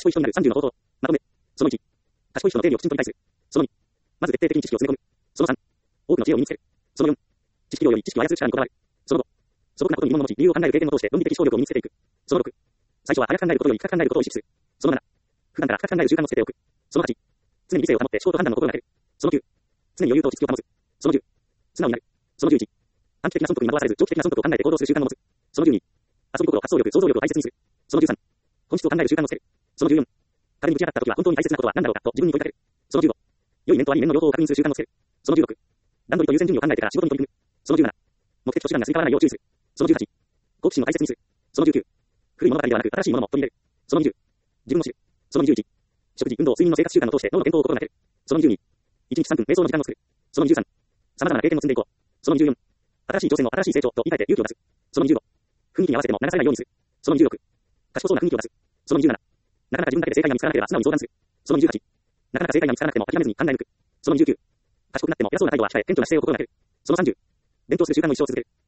賢い人になる30の方法。まとめ。その1。賢い人の定理をきちんと理解する。その2。まず徹底的に知識を詰め込む。その3。多くの知恵を身につける。その4。知識量より知識を操る力にこだわる。その5。素朴なことに疑問を持ち、理由を考える経験を通して論理的思考力を身につけていく。その6。最初は早く考えることより深く考えることを意識する。その7。普段から深く考える習慣をつけておく。その8。常に理性を保って思考と判断の心がける。その9。常に余裕と落ち着きを保つ。その10。素直になる。その11。短期的な損得に惑わされず長期的な損得を考えて行動する習慣を持つ。その12。遊び心、発想力、想像力を大切にする。その13。本質を考える習慣をつける。その14。壁にぶち当たった時は本当に大切なことは何だろうかと自分に問いかける。その15。良い面と悪い面の両方を確認する習慣をつける。その16。段取りと優先順位を考えてから仕事に取り組む。その17。目的と手段がすり替わらないよう注意する。その18。好奇心を大切にする。その19。古い物語ではなく新しいものも取り入れる。その20。自分を知る。その21。食事、運動、睡眠の生活習慣を通して脳の健康を心がける。その22。1日3分瞑想の時間を作る。その23。様々な経験を積んでいこう。その24。新しい挑戦を新しい成長と言い換えて勇気を出す。その25。雰囲気に合わせても流されないようにする。その26。賢そうな雰囲気を出す。その27。なかなか自分だけで正解が見つからなければ素直に相談する。その28。なかなか正解が見つからなくても諦めずに考え抜く。その29。賢くなっても偉そうな態度は控え、謙虚な姿勢を心がける。その30。勉強する習慣の一生を続ける。